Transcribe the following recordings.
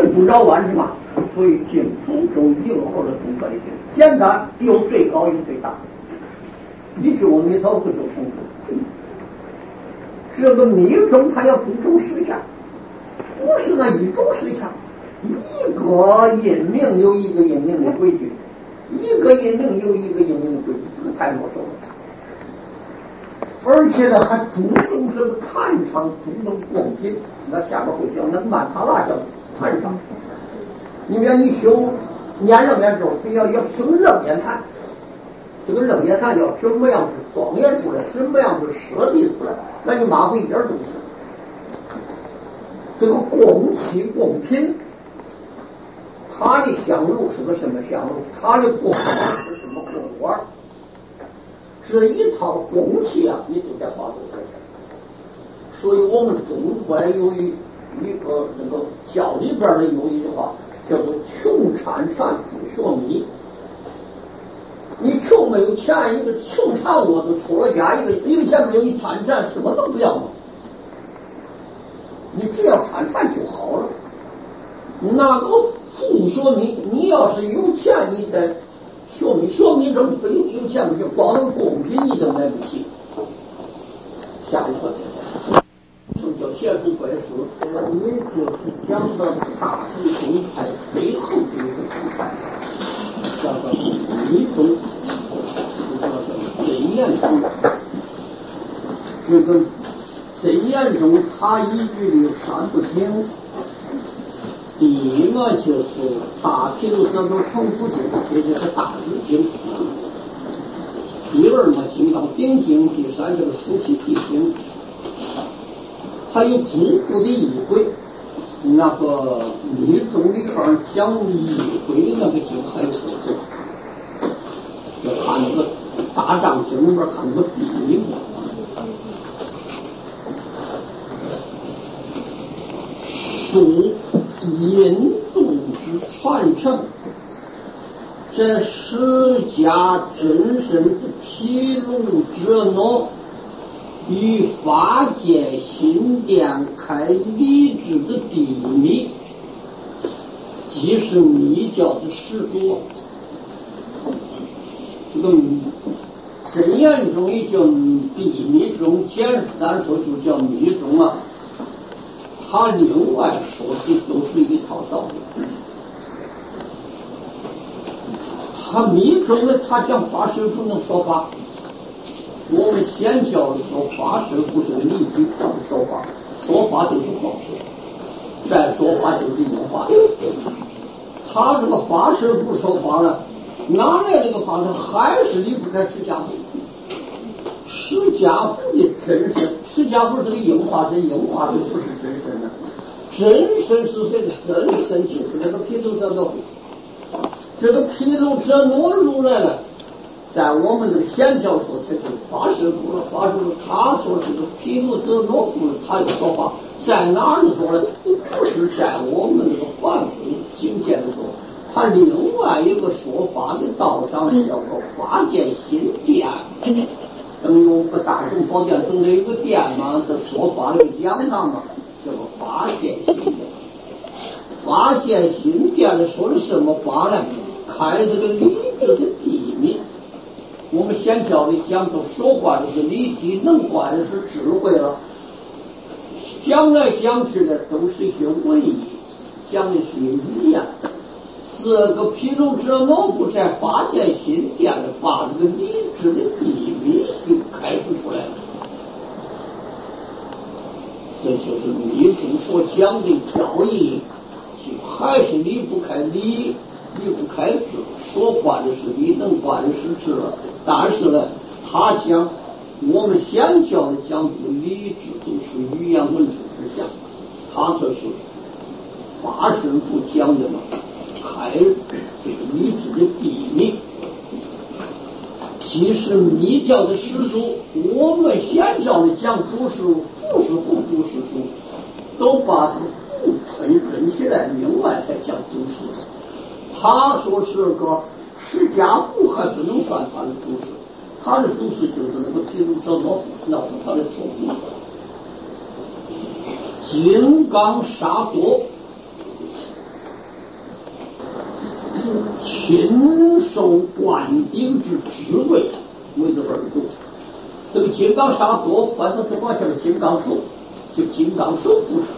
用不着万事嘛。所以净土中应后的宗教一定简单，有最高有最大。你就你都不就成功。这个密宗它要注重实相，不是那一种实相，一个引命有一个引命的规矩，一个引命有一个引命的规矩，这个太啰嗦了。而且呢，还注重这个禅场注重公平。那下边会讲那曼塔拉叫禅场。你比如你修念楞严咒，非要修楞严禅，这个楞严禅要什么样子庄严出来，什么样子舍地出来，那你马虎一点都不行。这个供气供品，它的香炉是个什么香炉？它的供碗是什么供碗？这一套供气啊，你都在花多少钱？所以我们中国有一个这个教里边的有一句话，叫做穷禅禅主学迷。你穷没有钱，一个穷禅窝都出了家，一个钱没有，你禅禅什么都不要嘛。你只要禅禅就好了。那个富学迷，你要是有钱，你得学迷证非有钱不行，光能公平你都买不起。下一课什么叫写书背书？每次是讲的大体中才背后的一个主菜，叫做密宗，叫做真言宗。这个真言宗，它依据的三不听。第一个就是大毗卢遮那成佛经，这就是大日经。第二嘛，金刚顶经。第三就是书契谛经。还有诸部的仪轨，那个密宗里边讲仪轨那个经还有特色。要看那个大藏经里边看那个笔名。属印度之传承，这释迦真身之披露者呢，与法界心殿开立志的秘密，即是密教的始祖。这个真言中也叫秘密中，简单说就叫密宗啊。他另外说的都是一套道理。他密宗的，他讲法身不能说法。我们先教的说法身不是理据上的说法，说法就是报身，再说法就是有法。他这个法身不说法了，哪来这个法身？还是离不开释迦部。释迦部的真身，释迦部是个应化身，应化身不是真身呢。真身是谁的？真身就是那个毗卢遮那。这个毗卢遮那如来呢，在我们的显教说才是法身部了。法身部他说这个毗卢遮那部了，他有说法，在哪里说呢？不是在我们这个凡夫经见的说，他另外一个说法的道上叫做法界心殿。等于我们大乘宝殿等于一个殿嘛，这说法的讲堂嘛，叫做法界心殿。法界心殿的说的什么法呢？开这个理智的地面。我们先教的讲都说话的是理智，能管的是智慧了。讲来讲去的都是一些文艺，讲的是语言。这个毗卢遮那部在法界心殿的把这个理智的地面就开始出来了。这就是密宗所讲的教义，还是离不开理，离不开智。说惯的是理，能惯的是智了。但是呢，他讲我们先教的讲的理智都是语言文字之下，他这是法身部讲的嘛，开这个理智的地面。即是密教的始祖，我们先教的讲祖师不是不祖师祖，都把父分分起来，另外才讲祖师。他说是个释迦部还不能算他的祖师，他的祖师就是那个毗卢遮那，那是他的祖师。金刚萨埵亲受灌顶之职位为这本书。这个金刚萨埵翻成这方像个金刚手，就金刚手不是。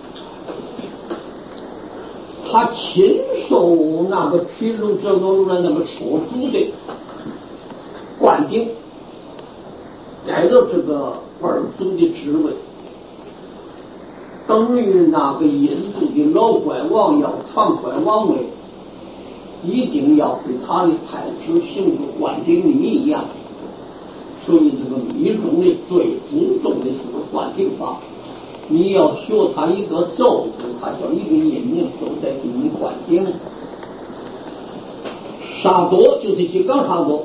他亲受那个毗卢遮那如来那么初祖的灌顶，带着这个二祖的职位，等于那个印度的老怪王要传怪王位，一定要给他的太子行个灌顶礼一样。所以这个密宗的最注重的是灌顶法。你要学他一个咒字，他叫一个印名，都在给你灌顶。萨埵就是金刚萨埵，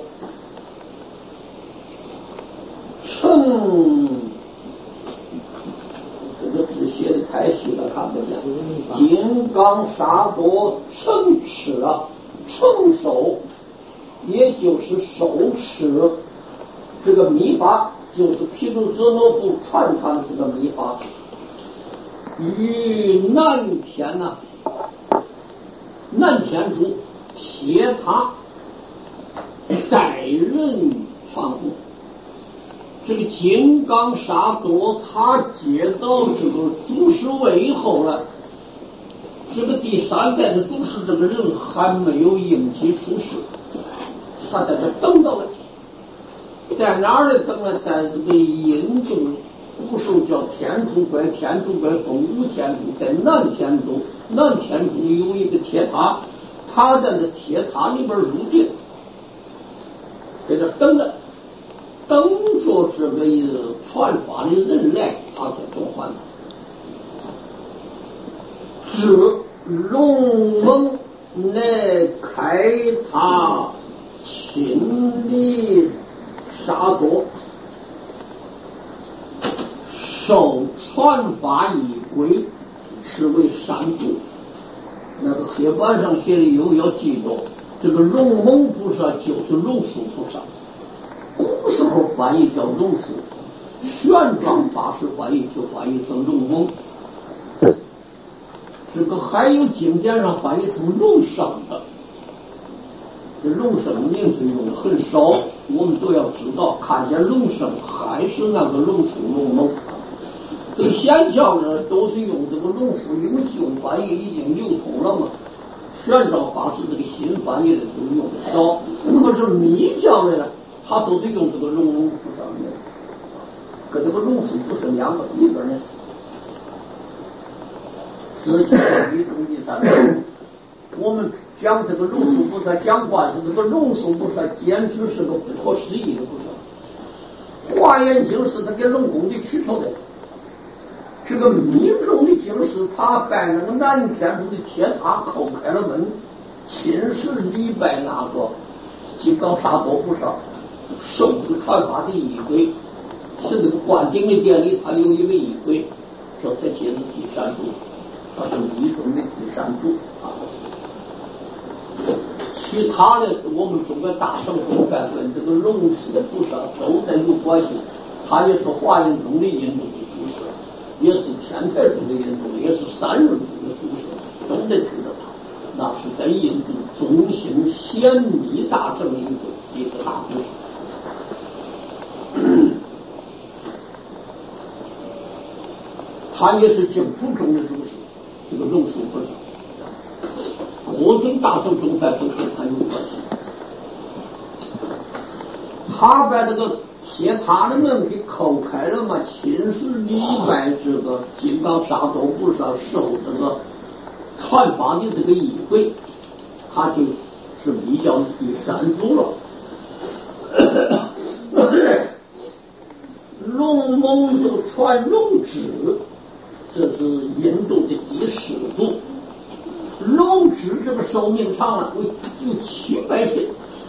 称这个字写的太细了，看不见。金刚萨埵承持承受，也就是手持这个密法，就是毗卢遮那佛传他的这个密法。与南天南天主贴他代人传功。这个金刚萨埵他接到这个祖师位以后呢，这个第三代的祖师这个人还没有应机出世，他在这等到了，在哪儿呢？等了，在这个印度古时候叫天竺国，天竺国分五天竺，在南天竺，南天竺有一个铁塔，他在这铁塔里边入定，在这等着，等着这个传法的人来，他才转换。是龙蒙来开塔亲历萨埵，受传法仪轨，是为三度。那个黑板上写的有要记住，这个龙蒙菩萨就是龙树菩萨，古时候翻译叫龙树，玄奘法师翻译就翻译成龙蒙。这个还有经典上翻译成龙生的，这龙生名字用的很少，我们都要知道，看见龙生还是那个龙树龙蒙。这个显教呢，都是用这个龙树，因为旧翻译已经流通了嘛。玄奘法师这个新翻译的都用的少，可是密教的呢，他都是用这个龙蒙菩萨的，跟这个龙树不是两个一个人。这就是密宗第三种。我们讲这个龙树菩萨讲话是这个龙树菩萨简直是个不可思议的菩萨。华严经是他给龙宫的取头的，这个密宗的经是他拜那个南天竺的铁塔叩开了门，亲自礼拜那个金刚萨埵菩萨，受这个传法的仪轨，是那个灌顶的典礼，他有一个仪轨，这才接着第三组。他是密宗的第三组啊，其他的我们说个大圣宗派跟这个龙树菩萨都在有关系。他也是华严宗的印度的祖师，也是天台宗的印度，也是三人宗的祖师，都在跟着他。那是在印度宗行显密大正印度一个大祖师。他也是净土宗的祖师。这个龙树菩萨，各种大乘宗派都跟他有关系。他把这个铁塔的门给叩开了嘛，亲自礼拜这个金刚萨埵菩萨，受这个传法的这个仪轨，他就是密教的第三祖了。龙蒙就传龙旨，这是印度的第四祖。龙旨这个寿命长了，就700岁。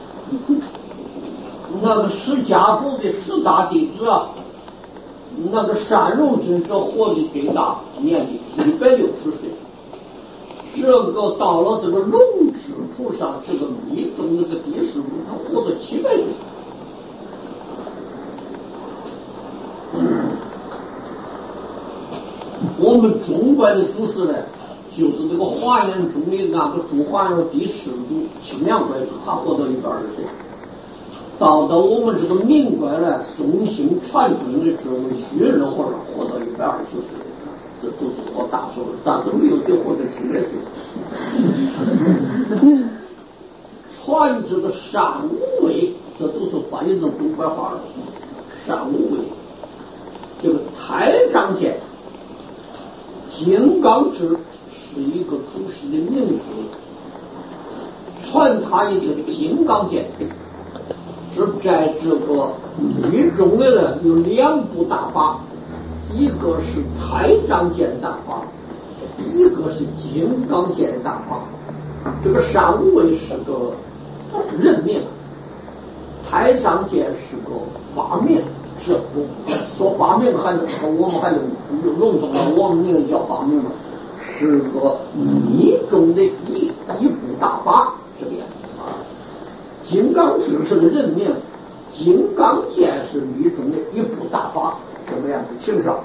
那个释迦佛的10大弟子啊，那个善荣尊者活的最大，年纪160岁。这个到了这个龙旨菩萨，这个密宗那个第四祖，他活到700岁。我们中国的祖师呢， 就是这个华严中的那个主华严第10祖清凉怪子，他活到一半儿岁。到我们这个明怪呢，中兴传承的这位虚人和尚活到一半儿就是，这都是我大寿了，但是没有得活到700岁。传这个善无畏，这都是翻译成东白话了。善无畏，这个太上剑、金刚智是一个祖师的名字，传他一个金刚剑。是在这个律中的呢有2部大法，一个是太上剑大法，一个是金刚剑大法。这个善无畏是个人名，太上剑是个法名，是说法名还是我们还能笼统了，我们那个叫法名嘛，是个密中的一部大法，这个样子。金刚智是个人名，金刚剑是密中的一部大法，这个样子清上。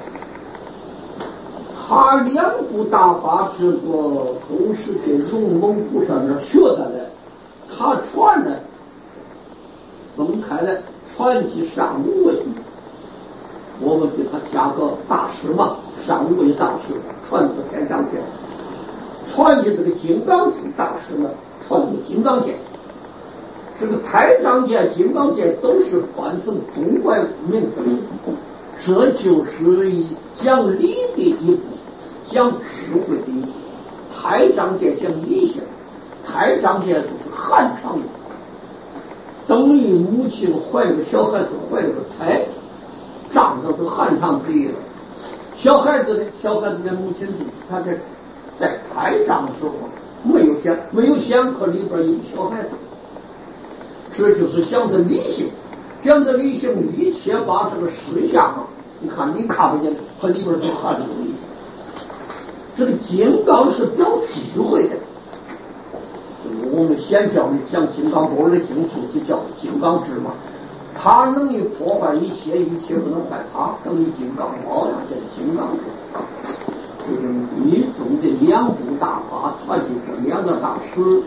他2部大法这个都是给龙蒙菩萨那学的来，他传的分开来传起善无畏，我们给他加个大师嘛，善无畏大师传这个太上剑，传起这个金刚智大师呢，传这个金刚剑。这个太上剑、金刚剑都是翻成中外名字，这就是讲理的一部，讲智慧的一部。太上剑讲理性，太上剑就是汉常用，等于母亲怀了个小孩子，怀了个胎，丈上是汉常之意了。小孩子的母亲他在胎丈的时候没有想可里边有小孩子。这就是讲的理性，讲的理性，一切把这个实相，你看不见，它里边就含着理性。这个金刚是表智慧的，我们先教你讲金刚波的经就叫金刚智嘛，它能够破坏一切，一切不能坏它，等于金刚宝呀，叫金刚智。这个密宗的2部大法，传给这2个大师。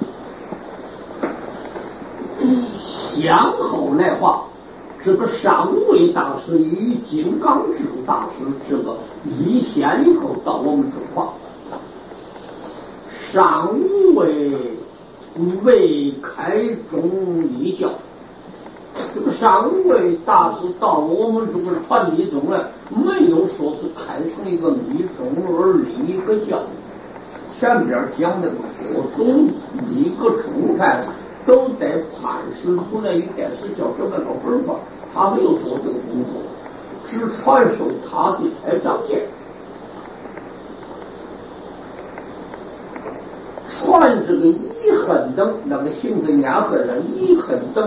向后来话，这个善无畏大师与金刚智大师这个一线以后到我们中华，善无畏未开宗立教，这个善无畏大师到我们这个传密宗来，没有说是开成一个密宗而立一个教，前边讲的各种一个宗派。都得判释出来一件事叫这么个分法，他没有做这个工作，只传授他的太上剑，传这个一恨等，那个性子严恨人一恨等，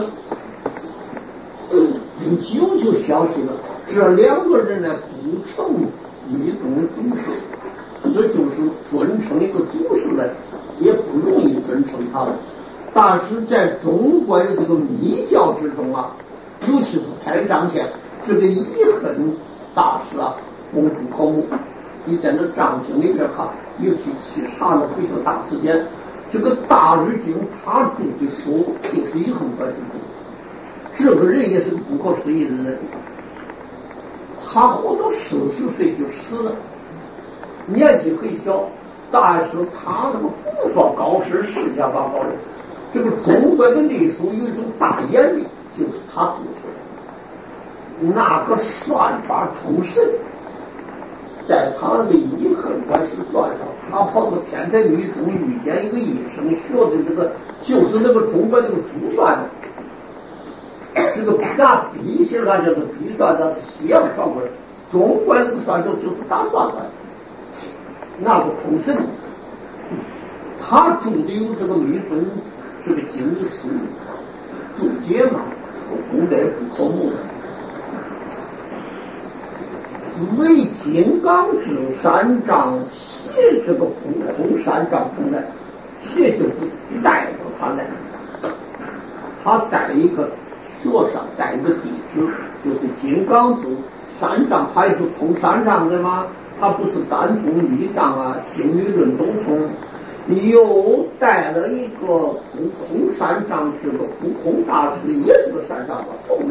不久就消息了。这2个人呢不成密宗的祖师，这就是尊称一个祖师来，也不容易尊称他了。但是在中国的这个密教之中啊，尤其是太上剑这个一恨大师啊，功不可没。你在那藏经里边看，尤其去查那非常大词典，这个大日经他著的书就是一恨关系。这个人也是个不可思议的人，他活到40岁就死了，年纪很小，但是他这个佛法高深，世界法高的。这个中国的历书有一种大眼力，就是他读出来，那个算法出神，在他那个一恨关系传上，他跑到天台密宗遇见一个医生，学的这个就是那个中国那个珠算，这个拿笔写上叫做笔算，那是西洋传过来，中国那个算就是大算法，那个出神，他住的有这个密宗。这个经的书注解嘛，古代不可没的。为金刚智三丈写这个不空三丈中来，写就是带着他来，他带一个学生，带一个弟子，就是金刚智三丈，他也是空三丈的嘛， 他不是单从密藏啊、星云论东冲，又带了一个悟空山上，是个悟空大师，也是个山上的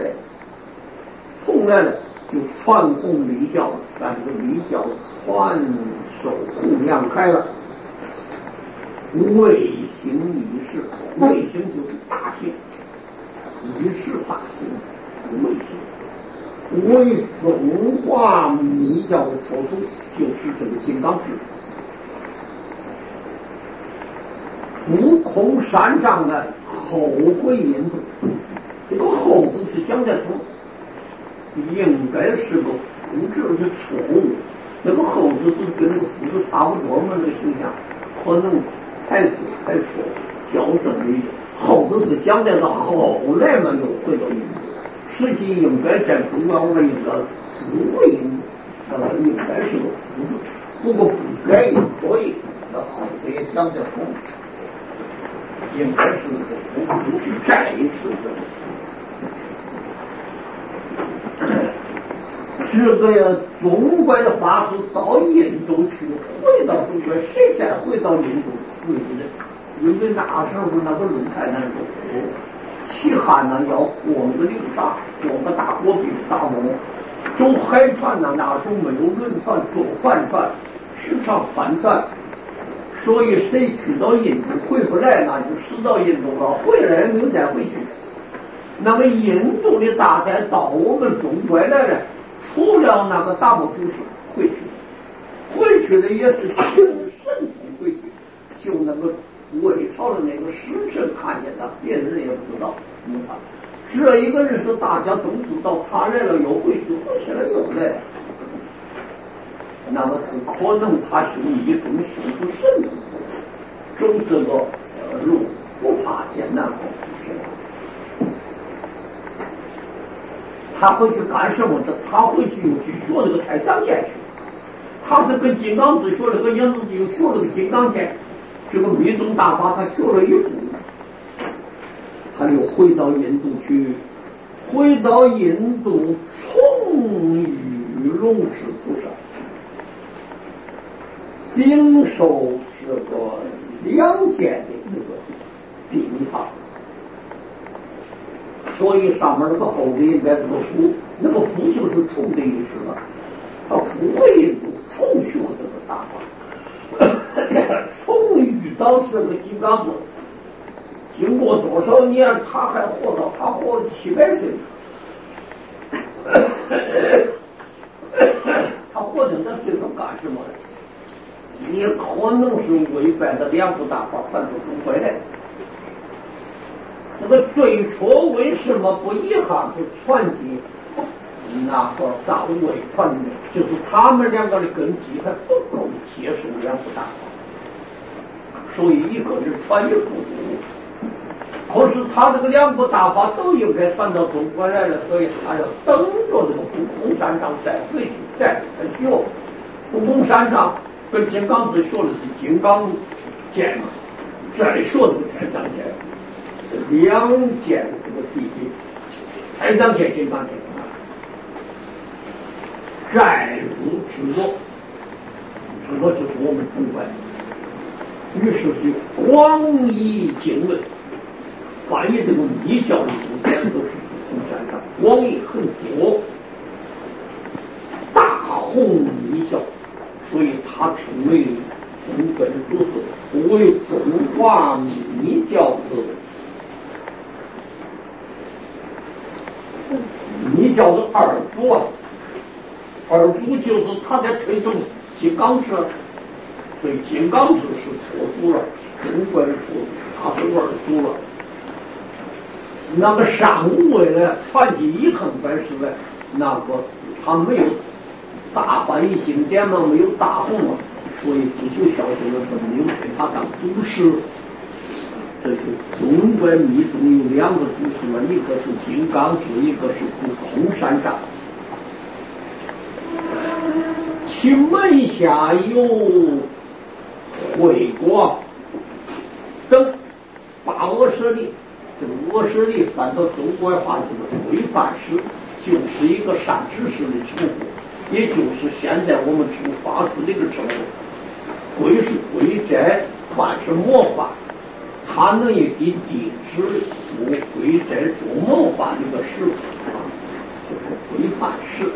从来呢就传弘礼教，把这个礼教传授弘扬开了。卫星仪式，卫星就是大星，仪式大星，卫星为中华密教的佛祖，就是这个金刚智。悟空山上的后回印度，这个后字是讲的应该是个复制是错误，那个后字不是跟那个复制差不多吗？那个形象可能太错矫正了一点。后字是讲的后来嘛又回到印度，实际应该在中央为一个字位，应该是个复制，不过不改，所以那后字也讲的通。应该是不是再一次这个中国的法师到印度去，回到中国，谁才回到印度去的？因为那时候那个轮胎那种齐汉呢要过那个流沙，过个大戈壁沙漠，走海船呢，那时候没有轮船，坐帆船，时常翻船。所以谁去到印度回不来，那就死到印度了，回来也没有再回去。那么印度的大概到我们中国来了，除了那个大部主是回去的也是请神通回去，就那个魏朝的那个使臣看见他，别人也不知道。这一个人是大家都知道，他来了又回去了又来了。那么是可能他是一种修出神通，走这个路不怕艰难苦是他回去干什么？他回去又去学那个太上剑去。他是跟金刚智学了个杨子又学了个金刚剑，这个密宗大法他学了一部，他又回到印度去，回到印度重遇龙氏菩萨。领受这个2件的一个病法，所以上面那个后边应该是个符，那个符就是重的意思了。他符为印度重学这个大法，重遇到这个金刚子，经过多少年他还活到他活了700岁，他活在那岁数干什么？也可能是违背的2部大法传出中回来。那个最初为什么不一下子传记那个3位传的，就是他们2个的根基还不够接受2部大法，所以一个人传一部。可是他这个2部大法都应该传到中国来了，所以他要等着这个悟空山上再回去再学。悟空山上跟金刚智学的是金刚剑嘛，再学这个太上剑，2件这个弟弟，太上剑、金刚剑，再入制作，制作就是我们中国。于是就广义经论，翻译这个密教的古典都是悟空山上，广义很多，大弘密教。所以他成为中本如是，为中华密教的密教的二祖啊，二祖就是他在推动金刚智，所以金刚智是错祖了，中本是他是二祖了。那个上无为呢，传记遗恨本是的，那个他没有大翻译经典嘛，没有大红嘛，所以不求小学的没有给他当祖师。这是中国密宗有2个祖师嘛，一个是金刚智，一个是悟空山上。其门下有慧广等8阿舍利，这个阿舍利翻到中国话就是规范师，就是一个善知识的称呼。 也就是现在我们称法师的一个称呼。规是规斋，法是末法，它能也给抵制做规斋做末法的一个事，这个规范事。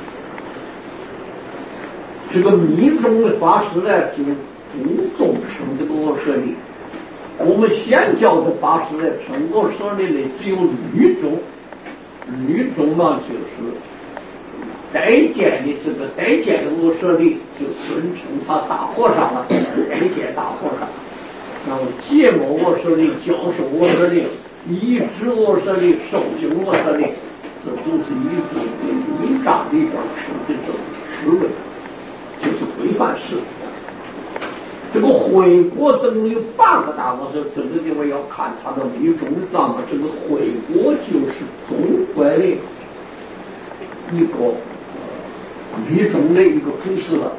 这个密宗的法师呢，就注重称这个阿舍利。我们显教的法师呢，称阿舍利的只有律宗，律宗呢就是代见的这个代见的阿舍利，就尊称他大和尚了，代见大和尚。然后解摩阿舍利、教授阿舍利、医治阿舍利、受精阿舍利，这都是一种一章里边称的这种职位。就是规范式。这个回国总有8个大国，这个地方要看它的密宗上面，这个回国就是中国的一个密宗的一个主事了。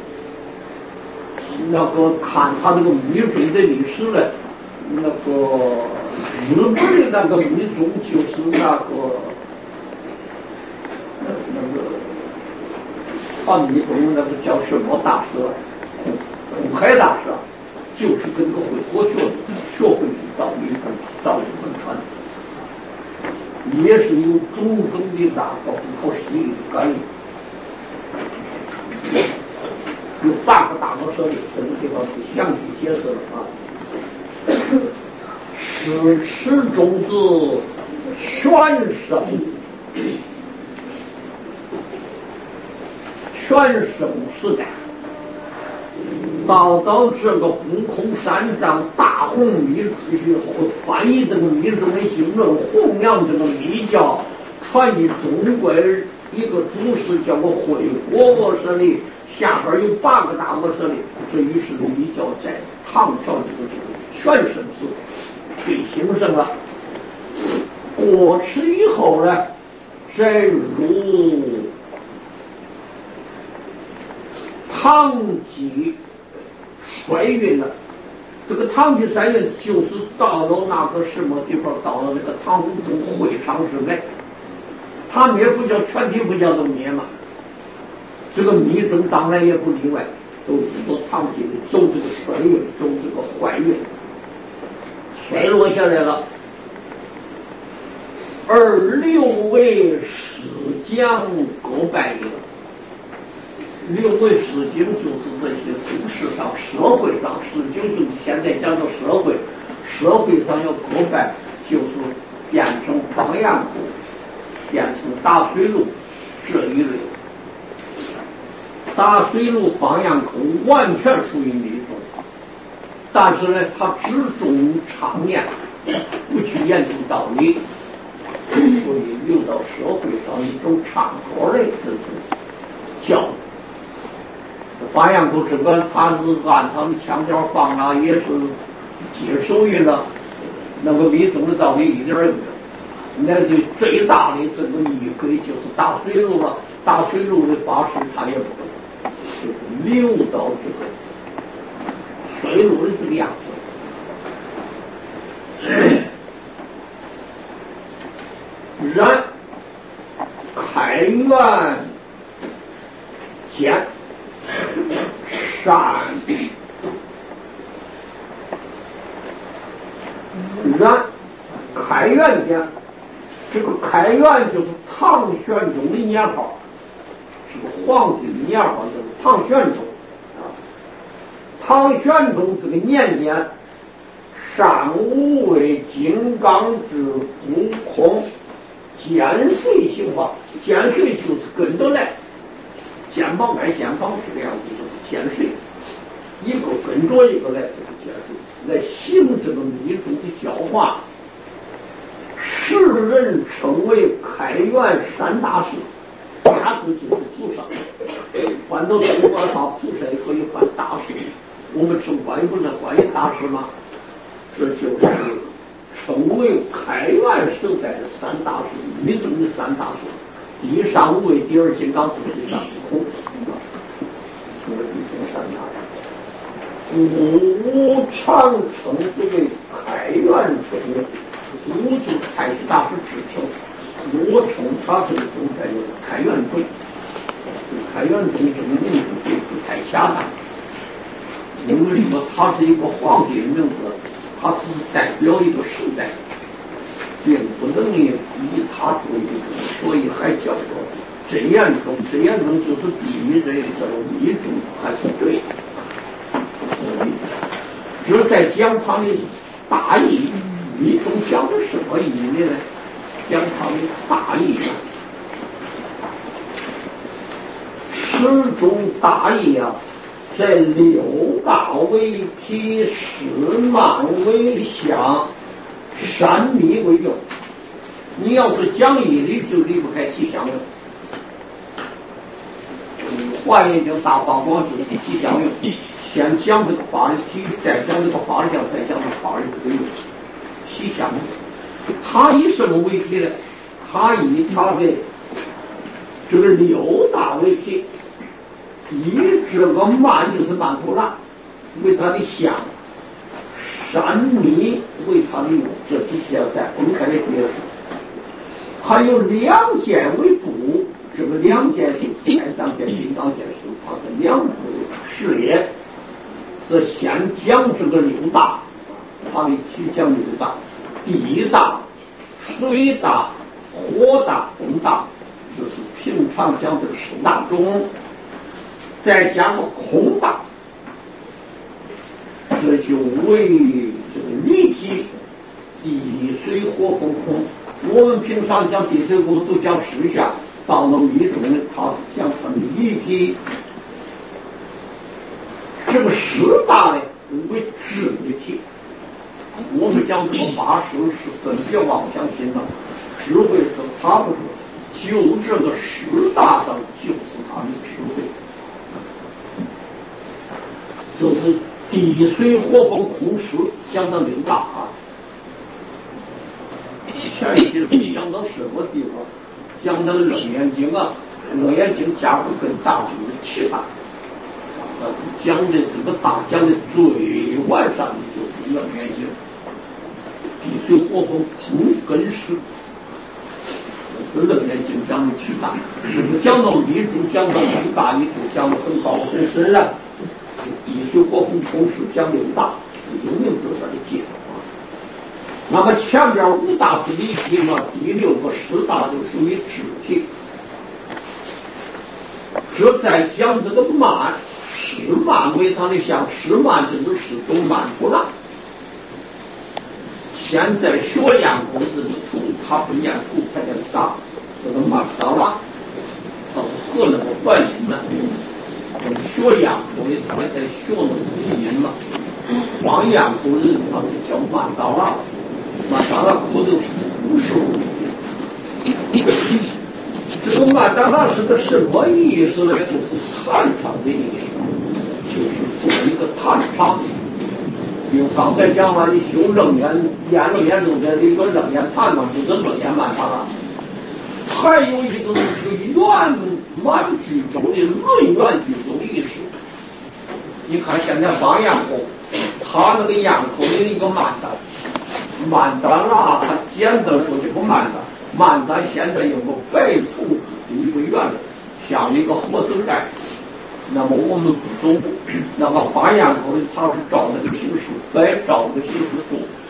那个看它这个密宗的历史呢，那个日本的那个密宗就是那个密宗那个叫什么大师啊？空海大师啊，就是跟个回国学会到密宗到日本传，也是有种种的那个不可思议的感应。有8个大国舍利，这个地方是详细解释了啊。是始终是全生。全盛时代，到这个悟空三藏大弘密翻译这个密宗的经论，弘扬这个密教，传译中国一个祖师叫做回国阿舍利，下边有8个大阿舍利，这于是密教在唐朝这个全盛时最兴盛了。过去以后呢，再入唐籍衰运了。这个唐籍衰运就是到了那个什么地方，到了那个唐武宗会昌时代，他灭佛教全体佛教都灭嘛，这个密宗当然也不例外，都说唐籍的走这个衰运，走这个坏运，衰落下来了。而6位师将各败也。6位师经就是这些俗世上、社会上，师经就是现在讲的社会，社会上有各败，就是变成方阳口，变成大水路这一类。大水路、方阳口完全属于密宗，但是呢，他只重常念，不去研究道理，所以流到社会上一种唱歌的这种教育。方阳口这个他是按他们腔调放了，也是接受于了那个密宗的道理一点儿也没有。那就最大的这个异轨就是大水路了，大水路的法师他也不就是流到这个水路的这个样子。然开元间善然开元间，这个开元就是唐玄宗的年号，是个皇帝的年号，就是唐玄宗。唐玄宗这个年间，上五位金刚之悟空减税行法，减税就是跟着来，肩膀挨肩膀这个样子，就是减税，一个跟着一个来，就是减税，来行这个密宗的教化。世人称为开元三大士，大士就是菩萨，换到中国上菩萨也可以换大士。我们称观音不是观音大师吗？这就是称为开元时代的三大士，密宗的三大士。第一上五位，第二金刚，第三悟空，成为密宗三大士。古常称这个开元宗，古就是太虚大师之称，我称他这个宗派就是开元宗。 开元中这个名字不太恰当，因为说他是一个皇帝的名字，他只是代表一个时代，并不能以他作为一个，所以还叫做真言宗。真言宗就是第一人叫密宗，还是对。就是在讲他的大义，密宗讲的什么意义呢？讲他的大义。始终大义啊，在六大为体，十慢为相，三密为用。你要是讲义理，就离不开体相用。华严经大法光就是体相用，先讲这个法的体，再讲这个法的相，再讲这个法的这个用。体相用，它以什么为体呢？它以它的这个六大为体。以这个慢就是慢头浪为它的相，三密为它的用，这这些要再分开的解释。还有两件为主，这个两件是天上件、金刚件是它的两部事业。这先讲这个六大，它的体讲六大：地大、水大、火大、风大，就是平常讲的十大中。再加个空大，这就为这个离体，地水火风空。我们平常讲地水火都讲实相，到了密宗呢，它是讲它的离体。这个十大呢为智为体。我们讲这个八识是分别妄想心的，智慧是它不是，就这个十大上就是它的智慧。就是地水火风空识讲到六大啊，前一节讲到什么地方？讲到楞严经啊，楞严经加入跟大经的七大，讲的这个大讲的最完善的就是楞严经，地水火风空跟识，楞严经讲的七大，讲到密宗讲到六大，你就讲的很高很深了。地水火风空识讲六大，有名字在这介绍。那么前边五大是离体嘛，第六个十大就属于智体。这再讲这个慢，是慢为它的相，是慢就是是种慢不浪。现在学验孔子的图，他不念图，他念啥？这个慢到了，他是何那么反应呢？学验孔的他们在学那个语音嘛，光验孔人他们叫慢到了，慢到了可就是不是。这个慢到了是个什么意思呢？就是弹唱的意思，就是做一个弹唱。比如刚才讲了，你修楞严验楞严中的一个楞严弹嘛，就是楞严慢到了。还有一个是圆满具足的论圆具足的意识。你看现在方验孔，他那个验孔的一个慢单，慢单啊，他简单说这个慢单，慢单现在有个白图一个圆，像一个火字盖。那么我们不懂，那么方验孔他是照那个形式白，照那个形式做。